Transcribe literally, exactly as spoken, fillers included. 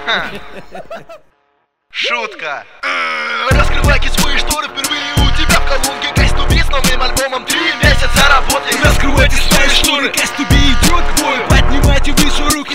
Шутка. Раскрывайте свои шторы, впервые у тебя в колонке Кайс ту би с новым альбомом три месяца работы. Раскрывайте свои шторы, Кайс ту би идет к бою. Поднимайте выше руки.